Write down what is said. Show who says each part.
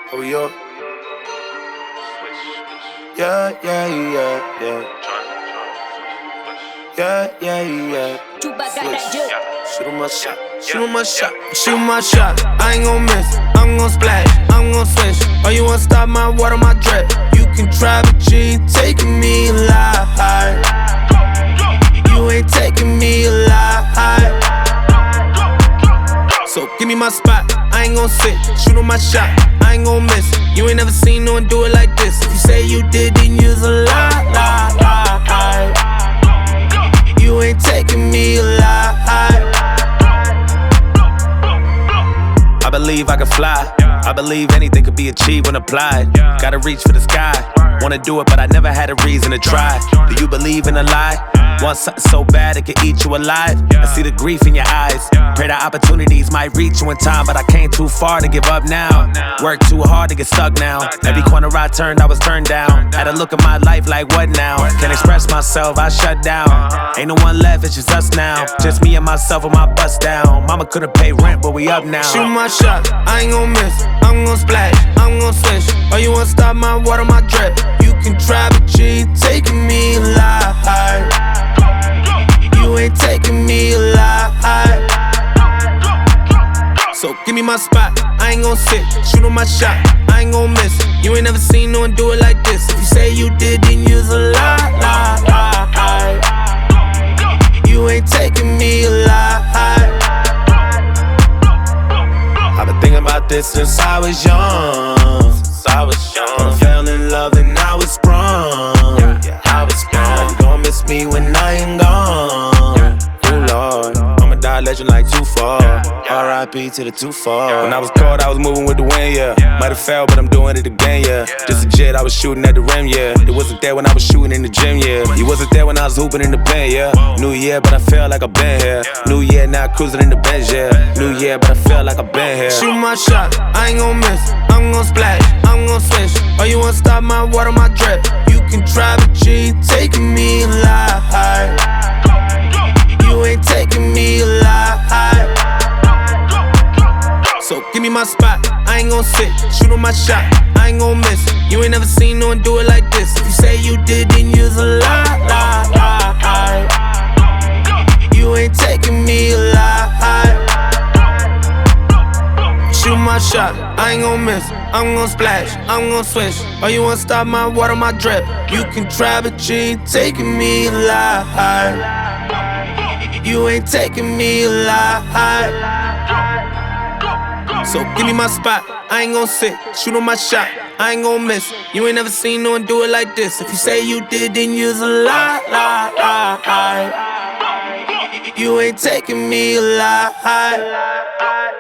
Speaker 1: Oh, yeah. Yeah, yeah, yeah, yeah. Yeah, yeah, yeah. Shoot 'em my shot, shoot 'em my shot, shoot my shot. I ain't gon' miss, I'm gon' splash, I'm gon' swish. Oh, you wanna stop my water, my drip? You can try, but you ain't taking me alive. You ain't taking me alive. So give me my spot, I ain't gon' sit, shoot on my shot, I ain't gon' miss. You ain't never seen no one do it like this. If you say you did, then you's a lie, lie, lie. You ain't taking me alive. I believe I can fly. I believe anything could be achieved when applied. Gotta reach for the sky. Wanna do it, but I never had a reason to try. Do you believe in a lie? Want something so bad it could eat you alive? I see the grief in your eyes. Pray the opportunities might reach you in time, but I came too far to give up now. Worked too hard to get stuck now. Every corner I turned, I was turned down. Had a look at my life like what now? Can't express myself, I shut down. Ain't no one left, it's just us now. Just me and myself with my bust down. Mama couldn't pay rent, but we up now. Shoot my shot, I ain't gon' miss. I'm gon' splash, I'm gon' swish. Oh, you wanna stop my water, my drip? You can try, but you ain't taking me alive. You ain't taking me alive. So give me my spot, I ain't gon' sit, shoot on my shot, I ain't gon' miss. You ain't never seen no one do it like this. If you say you did, then you's a lie, lie, lie. You ain't taking me alive. I've been thinking about this since I was young. I fell in love and I was sprung. You gon' miss me when I ain't gone. Oh Lord, I'ma die legend like too far. R.I.P. to the too far. When I was cold, I was moving with the wind, yeah. Might've fell, but I'm doing it again, yeah. Just a jet, I was shooting at the rim, yeah. It wasn't there when I was shooting in the gym, yeah. You wasn't there when I was hooping in the pen, yeah. New year, but I felt like I've been here. New year, now cruising in the Benz, yeah. New year, but I felt like I've been here. Shoot my shot, I ain't gon' miss. I'm gon' splash, I'm gon' swish. Oh, you wanna stop my water, my drip? You can try, but you ain't taking me alive. You ain't taking me alive. So give me my spot, I ain't gon' sit, shoot on my shot, I ain't gon' miss. You ain't never seen no one do it like this. If you say you did, then you's a lie, lie, lie. You ain't taking me alive. Shoot my shot, I ain't gon' miss. I'm gon' splash, I'm gon' swish. Oh, you wanna stop my water, my drip? You can try, but you ain't taking me alive. You ain't taking me alive. So give me my spot, I ain't gon' sit, shoot on my shot, I ain't gon' miss. You ain't never seen no one do it like this. If you say you did, then you's a lie, lie, lie. You ain't taking me alive.